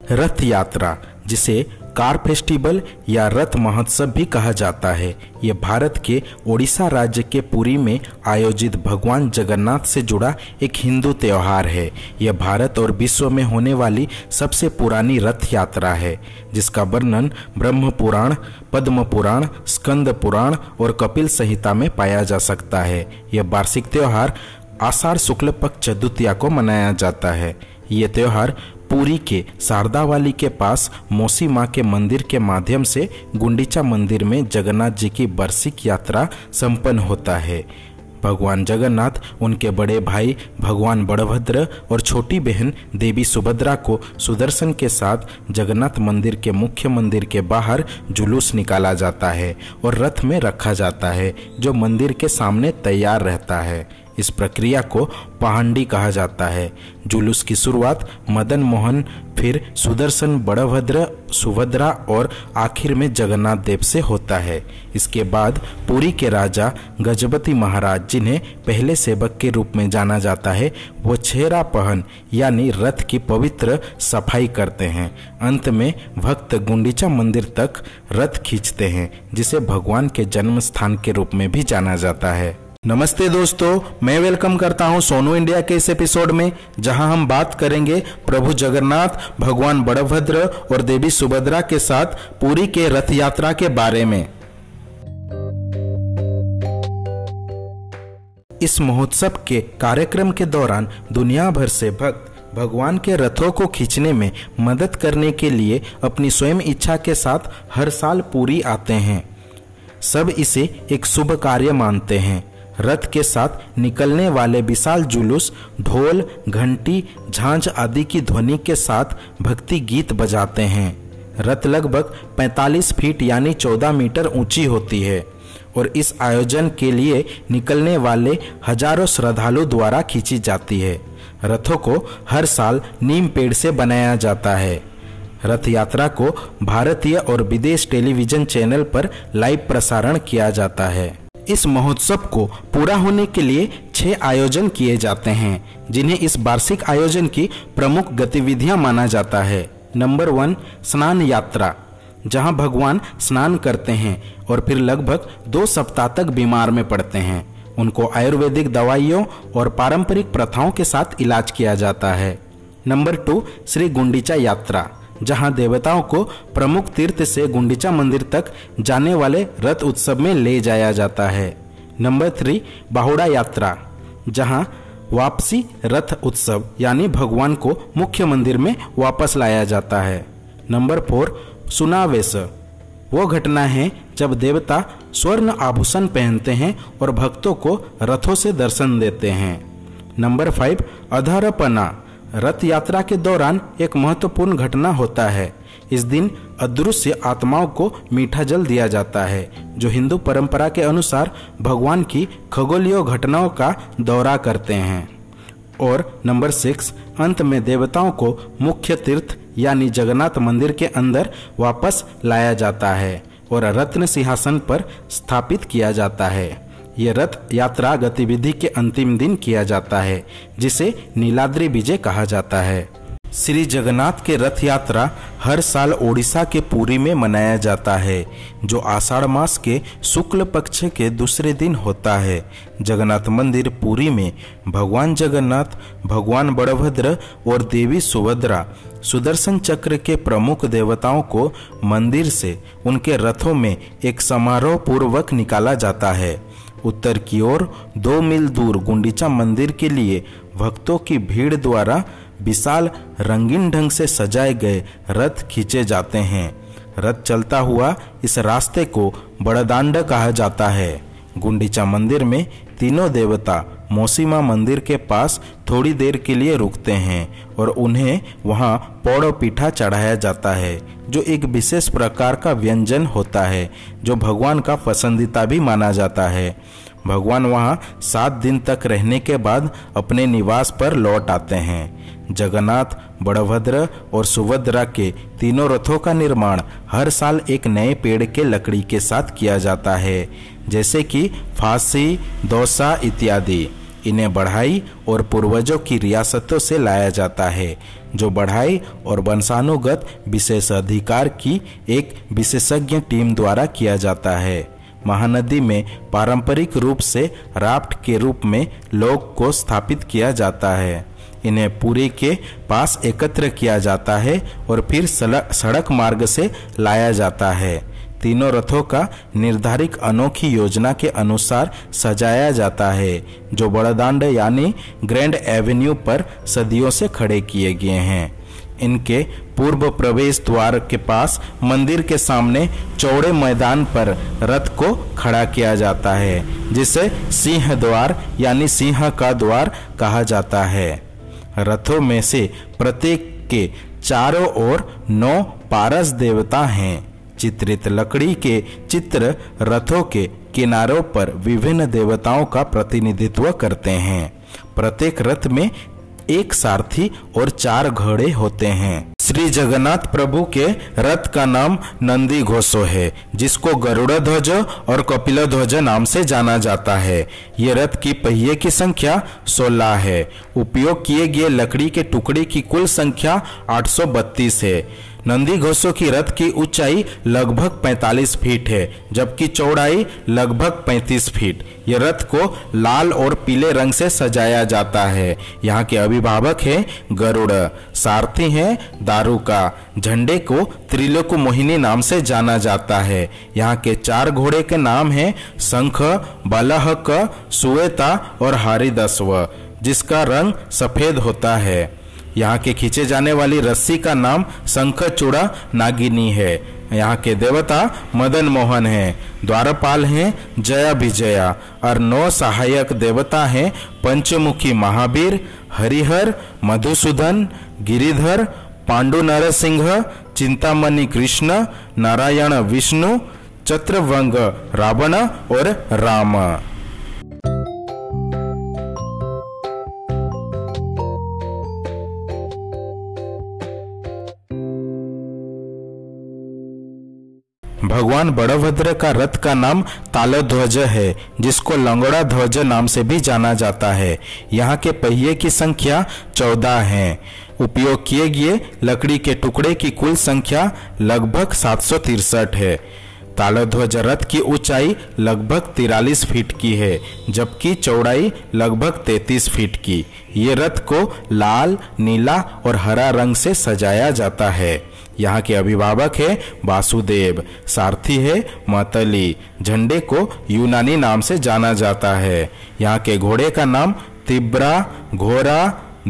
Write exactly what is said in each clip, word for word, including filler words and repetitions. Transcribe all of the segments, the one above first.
रथ यात्रा, जिसे car festival या रथ महोत्सव भी कहा जाता है, ये भारत के ओडिशा राज्य के पुरी में आयोजित भगवान जगन्नाथ से जुड़ा एक हिंदू त्यौहार है। यह भारत और विश्व में होने वाली सबसे पुरानी रथ यात्रा है, जिसका वर्णन ब्रह्म पुराण, पद्म पुराण, स्कंद पुराण और कपिल संहिता में पाया जा सकता है। यह वार्षिक त्यौहार आषाढ़ शुक्ल पक्ष द्वितीया को मनाया जाता है। ये त्यौहार पुरी के शारदावाली के पास मौसी माँ के मंदिर के माध्यम से गुंडीचा मंदिर में जगन्नाथ जी की वार्षिक यात्रा संपन्न होता है। भगवान जगन्नाथ उनके बड़े भाई भगवान बड़भद्र और छोटी बहन देवी सुभद्रा को सुदर्शन के साथ जगन्नाथ मंदिर के मुख्य मंदिर के बाहर जुलूस निकाला जाता है और रथ में रखा जाता है, जो मंदिर के सामने तैयार रहता है। इस प्रक्रिया को पहांडी कहा जाता है। जुलूस की शुरुआत मदन मोहन, फिर सुदर्शन, बड़भद्र, सुभद्रा और आखिर में जगन्नाथ देव से होता है। इसके बाद पुरी के राजा गजपति महाराज, जिन्हें पहले सेवक के रूप में जाना जाता है, वो छेरा पहन यानी रथ की पवित्र सफाई करते हैं। अंत में भक्त गुंडीचा मंदिर तक रथ खींचते हैं, जिसे भगवान के जन्म स्थान के रूप में भी जाना जाता है। नमस्ते दोस्तों, मैं वेलकम करता हूं सोनू इंडिया के इस एपिसोड में, जहां हम बात करेंगे प्रभु जगन्नाथ, भगवान बड़भद्र और देवी सुभद्रा के साथ पुरी के रथ यात्रा के बारे में। इस महोत्सव के कार्यक्रम के दौरान दुनिया भर से भक्त भगवान के रथों को खींचने में मदद करने के लिए अपनी स्वयं इच्छा के साथ हर साल पुरी आते हैं। सब इसे एक शुभ कार्य मानते हैं। रथ के साथ निकलने वाले विशाल जुलूस ढोल, घंटी, झांझ आदि की ध्वनि के साथ भक्ति गीत बजाते हैं। रथ लगभग पैंतालीस फीट यानी चौदह मीटर ऊंची होती है और इस आयोजन के लिए निकलने वाले हजारों श्रद्धालु द्वारा खींची जाती है। रथों को हर साल नीम पेड़ से बनाया जाता है। रथ यात्रा को भारतीय और विदेश टेलीविजन चैनल पर लाइव प्रसारण किया जाता है। इस महोत्सव को पूरा होने के लिए छह आयोजन किए जाते हैं, जिन्हें इस वार्षिक आयोजन की प्रमुख गतिविधियां माना जाता है। नंबर वन, स्नान यात्रा, जहां भगवान स्नान करते हैं और फिर लगभग दो सप्ताह तक बीमार में पड़ते हैं। उनको आयुर्वेदिक दवाइयों और पारंपरिक प्रथाओं के साथ इलाज किया जाता है। नंबर टू, श्री गुंडीचा यात्रा, जहां देवताओं को प्रमुख तीर्थ से गुंडीचा मंदिर तक जाने वाले रथ उत्सव में ले जाया जाता है। नंबर थ्री, बाहुड़ा यात्रा, जहां वापसी रथ उत्सव यानी भगवान को मुख्य मंदिर में वापस लाया जाता है। नंबर फोर, सुनावेश, वो घटना है जब देवता स्वर्ण आभूषण पहनते हैं और भक्तों को रथों से दर्शन देते हैं। नंबर फाइव, अधरपना, रथ यात्रा के दौरान एक महत्वपूर्ण घटना होता है। इस दिन अदृश्य आत्माओं को मीठा जल दिया जाता है, जो हिंदू परंपरा के अनुसार भगवान की खगोलीय घटनाओं का दौरा करते हैं। और नंबर सिक्स, अंत में देवताओं को मुख्य तीर्थ यानी जगन्नाथ मंदिर के अंदर वापस लाया जाता है और रत्न सिंहासन पर स्थापित किया जाता है। यह रथ यात्रा गतिविधि के अंतिम दिन किया जाता है, जिसे नीलाद्रि विजय कहा जाता है। श्री जगन्नाथ के रथ यात्रा हर साल ओडिशा के पुरी में मनाया जाता है, जो आषाढ़ मास के शुक्ल पक्ष के दूसरे दिन होता है। जगन्नाथ मंदिर पुरी में भगवान जगन्नाथ, भगवान बड़भद्र और देवी सुभद्रा सुदर्शन चक्र के प्रमुख देवताओं को मंदिर से उनके रथों में एक समारोह पूर्वक निकाला जाता है। उत्तर की ओर दो मील दूर गुंडीचा मंदिर के लिए भक्तों की भीड़ द्वारा विशाल रंगीन ढंग से सजाए गए रथ खींचे जाते हैं। रथ चलता हुआ इस रास्ते को बड़दांड कहा जाता है। गुंडीचा मंदिर में तीनों देवता मौसीमा मंदिर के पास थोड़ी देर के लिए रुकते हैं और उन्हें वहां पौड़ पीठा चढ़ाया जाता है, जो एक विशेष प्रकार का व्यंजन होता है, जो भगवान का पसंदीदा भी माना जाता है। भगवान वहां सात दिन तक रहने के बाद अपने निवास पर लौट आते हैं। जगन्नाथ, बड़भद्र और सुभद्रा के तीनों रथों का निर्माण हर साल एक नए पेड़ के लकड़ी के साथ किया जाता है, जैसे कि फांसी, दौसा इत्यादि। इन्हें बढ़ाई और पूर्वजों की रियासतों से लाया जाता है, जो बढ़ाई और वंशानुगत विशेषाधिकार की एक विशेषज्ञ टीम द्वारा किया जाता है। महानदी में पारंपरिक रूप से राफ्ट के रूप में लोग को स्थापित किया जाता है। इन्हें पुरी के पास एकत्र किया जाता है और फिर सड़क मार्ग से लाया जाता है। तीनों रथों का निर्धारित अनोखी योजना के अनुसार सजाया जाता है, जो बड़दांड यानी ग्रैंड एवेन्यू पर सदियों से खड़े किए गए हैं। इनके पूर्व प्रवेश द्वार के पास मंदिर के सामने चौड़े मैदान पर रथ को खड़ा किया जाता है, जिसे सिंह द्वार यानी सिंह का द्वार कहा जाता है। रथों में से प्रत्येक के चारों ओर नौ पारस देवता हैं। चित्रित लकड़ी के चित्र रथों के किनारों पर विभिन्न देवताओं का प्रतिनिधित्व करते हैं। प्रत्येक रथ में एक सारथी और चार घोड़े होते हैं। श्री जगन्नाथ प्रभु के रथ का नाम नंदी घोषो है, जिसको गरुड़ ध्वज और कपिल ध्वज नाम से जाना जाता है। ये रथ की पहिए की संख्या सोलह है। उपयोग किए गए लकड़ी के टुकड़े की कुल संख्या आठ सौ बत्तीस है। नंदी घोषों की रथ की ऊंचाई लगभग पैंतालीस फीट है, जबकि चौड़ाई लगभग पैंतीस फीट। ये रथ को लाल और पीले रंग से सजाया जाता है। यहाँ के अभिभावक हैं गरुड़, सारथी हैं दारुका। झंडे को त्रिलोक मोहिनी नाम से जाना जाता है। यहाँ के चार घोड़े के नाम हैं शंख, बलहक, सुवेता और हरिदस्व, जिसका रंग सफेद होता है। यहाँ के खींचे जाने वाली रस्सी का नाम शंखचूड़ा नागिनी है। यहाँ के देवता मदन मोहन हैं। द्वारपाल हैं जया विजया और नौ सहायक देवता हैं पंचमुखी महावीर, हरिहर, मधुसूदन, गिरिधर, पांडु नरसिंह, चिंतामणि कृष्ण, नारायण विष्णु, चत्रवंग रावण और राम। भगवान बड़भद्र का रथ का नाम तालध्वज है, जिसको लंगड़ा ध्वज नाम से भी जाना जाता है। यहाँ के पहिए की संख्या चौदह है। उपयोग किए गए लकड़ी के टुकड़े की कुल संख्या लगभग सात सौ तिरसठ है। तालध्वज रथ की ऊंचाई लगभग तिरालीस फीट की है, जबकि चौड़ाई लगभग तैंतीस फीट की। ये रथ को लाल, नीला और हरा रंग से सजाया जाता है। यहाँ के अभिभावक है वासुदेव, सारथी है मतली। झंडे को यूनानी नाम से जाना जाता है। यहाँ के घोड़े का नाम तिब्रा, घोड़ा,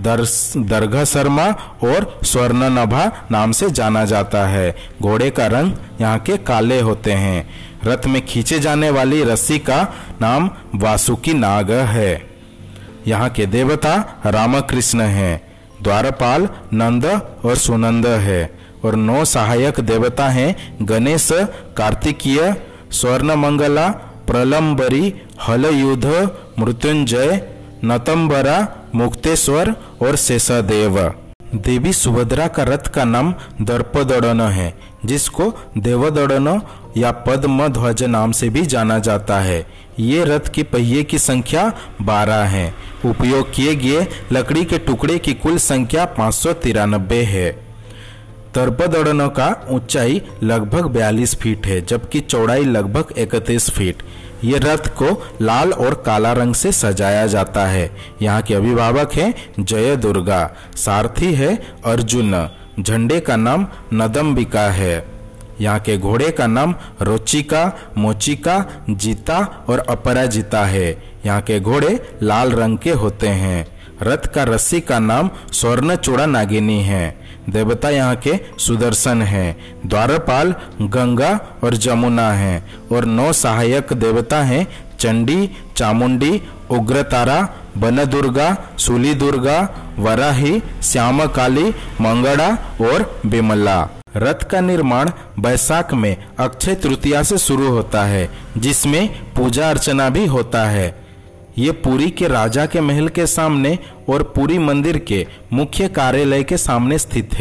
दर्घ शर्मा और स्वर्णनभा नाम से जाना जाता है। घोड़े का रंग यहाँ के काले होते हैं। रथ में खींचे जाने वाली रस्सी का नाम वासुकी नाग है। यहाँ के देवता रामकृष्ण हैं। द्वारपाल नंद और सुनंद है और नौ सहायक देवता हैं गणेश, कार्तिकीय, स्वर्णमंगला, प्रलंबरी, हलयुध, मृत्युंजय, नतंबरा, मुक्तेश्वर और शेषदेव। देवी सुभद्रा का रथ का नाम दर्पदड़न है, जिसको देवदड़न या पद्म ध्वज नाम से भी जाना जाता है। ये रथ की पहिए की संख्या बारह है। उपयोग किए गए लकड़ी के टुकड़े की कुल संख्या पाँच सौ तिरानबे है। दर्पदड़नों का ऊंचाई लगभग बयालीस फीट है, जबकि चौड़ाई लगभग इकतीस फीट। ये रथ को लाल और काला रंग से सजाया जाता है। यहाँ के अभिभावक हैं जय दुर्गा, सारथी है अर्जुन। झंडे का नाम नदम्बिका है। यहाँ के घोड़े का नाम रोचिका, मोचिका, जीता और अपराजिता है। यहाँ के घोड़े लाल रंग के होते हैं। रथ का रस्सी का नाम स्वर्णचूड़ा नागिनी है। देवता यहाँ के सुदर्शन हैं। द्वारपाल गंगा और जमुना हैं और नौ सहायक देवता हैं चंडी, चामुंडी, उग्रतारा, बनदुर्गा, सूली दुर्गा, वराही, श्यामकाली, मंगड़ा और बिमला। रथ का निर्माण बैसाख में अक्षय तृतीया से शुरू होता है, जिसमें पूजा अर्चना भी होता है। ये पुरी के राजा के महल के सामने और पुरी मंदिर के मुख्य कार्यालय के सामने स्थित है।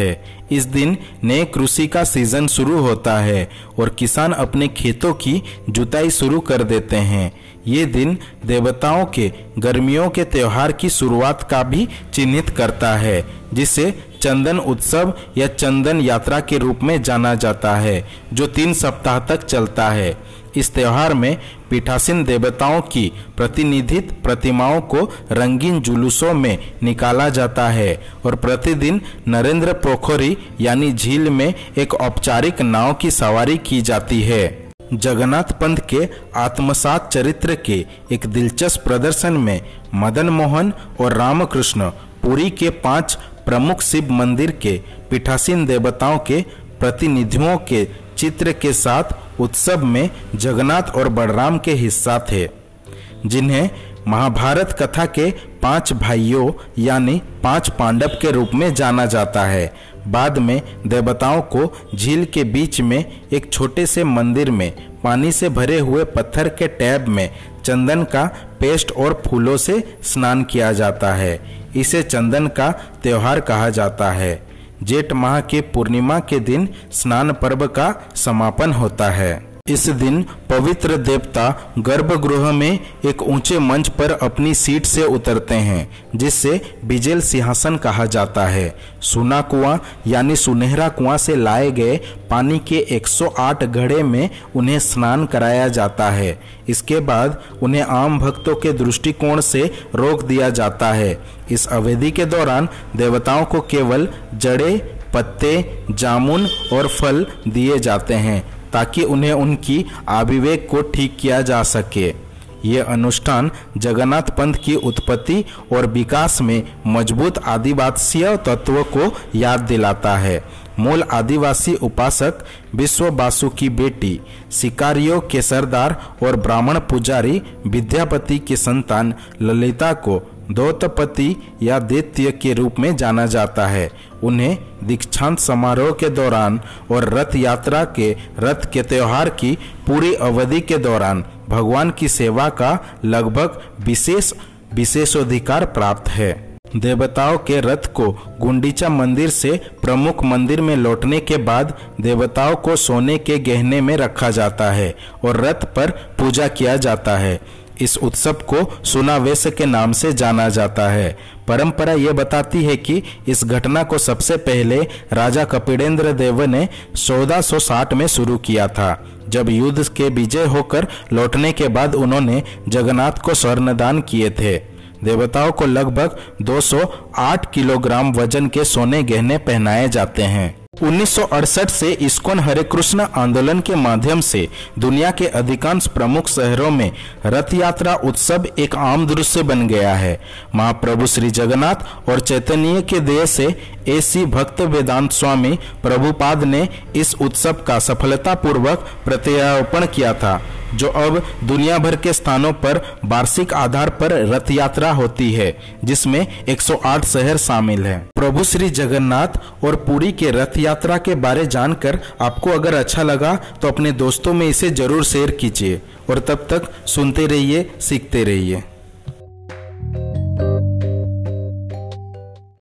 इस दिन नए कृषि का सीजन शुरू होता है और किसान अपने खेतों की जुताई शुरू कर देते हैं। ये दिन देवताओं के गर्मियों के त्योहार की शुरुआत का भी चिन्हित करता है, जिसे चंदन उत्सव या चंदन यात्रा के रूप में जाना जाता है, जो तीन सप्ताह तक चलता है। इस त्योहार में पीठासीन देवताओं की प्रतिनिधित प्रतिमाओं को रंगीन जुलूसों में निकाला जाता है और प्रतिदिन नरेंद्र पोखरी यानी झील में एक औपचारिक नाव की सवारी की जाती है। जगन्नाथ पंथ के आत्मसात चरित्र के एक दिलचस्प प्रदर्शन में मदन मोहन और रामकृष्ण पुरी के पांच प्रमुख शिव मंदिर के पीठासीन देवताओं के प्रतिनिधियों के चित्र के साथ उत्सव में जगन्नाथ और बलराम के हिस्सा थे, जिन्हें महाभारत कथा के पांच भाइयों यानी पांच पांडव के रूप में जाना जाता है। बाद में देवताओं को झील के बीच में एक छोटे से मंदिर में पानी से भरे हुए पत्थर के टैब में चंदन का पेस्ट और फूलों से स्नान किया जाता है। इसे चंदन का त्योहार कहा जाता है। जेठ माह के पूर्णिमा के दिन स्नान पर्व का समापन होता है। इस दिन पवित्र देवता गर्भगृह में एक ऊंचे मंच पर अपनी सीट से उतरते हैं, जिससे बिजेल सिंहासन कहा जाता है। सुना कुआं यानी सुनहरा कुआं से लाए गए पानी के एक सौ आठ घड़े में उन्हें स्नान कराया जाता है। इसके बाद उन्हें आम भक्तों के दृष्टिकोण से रोक दिया जाता है। इस अवधि के दौरान देवताओं को केवल जड़ें, पत्ते, जामुन और फल दिए जाते हैं, ताकि उन्हें उनकी आविवेक को ठीक किया जा सके। ये अनुष्ठान जगन्नाथ पंथ की उत्पत्ति और विकास में मजबूत आदिवासीय तत्व को याद दिलाता है। मूल आदिवासी उपासक विश्व बासु की बेटी, शिकारियों के सरदार और ब्राह्मण पुजारी विद्यापति की संतान ललिता को दौतपति या दैत्य के रूप में जाना जाता है। उन्हें दीक्षांत समारोह के दौरान और रथ यात्रा के रथ के त्योहार की पूरी अवधि के दौरान भगवान की सेवा का लगभग विशेष विशेषाधिकार प्राप्त है। देवताओं के रथ को गुंडीचा मंदिर से प्रमुख मंदिर में लौटने के बाद देवताओं को सोने के गहने में रखा जाता है और रथ पर पूजा किया जाता है। इस उत्सव को सुनावेश के नाम से जाना जाता है। परंपरा यह बताती है कि इस घटना को सबसे पहले राजा कपिलेंद्र देव ने चौदह सौ साठ में शुरू किया था, जब युद्ध के विजय होकर लौटने के बाद उन्होंने जगन्नाथ को स्वर्णदान किए थे। देवताओं को लगभग दो सौ आठ किलोग्राम वजन के सोने गहने पहनाए जाते हैं। उन्नीस सौ अड़सठ से इस्कॉन हरे कृष्ण आंदोलन के माध्यम से दुनिया के अधिकांश प्रमुख शहरों में रथ यात्रा उत्सव एक आम दृश्य बन गया है। महाप्रभु श्री जगन्नाथ और चैतन्य के देह से एसी भक्त वेदांत स्वामी प्रभुपाद ने इस उत्सव का सफलतापूर्वक प्रत्यारोपण किया था, जो अब दुनिया भर के स्थानों पर वार्षिक आधार पर रथ यात्रा होती है, जिसमें एक सौ आठ शहर शामिल हैं। प्रभु श्री जगन्नाथ और पुरी के रथ यात्रा के बारे जानकर आपको अगर अच्छा लगा तो अपने दोस्तों में इसे जरूर शेयर कीजिए और तब तक सुनते रहिए, सीखते रहिए।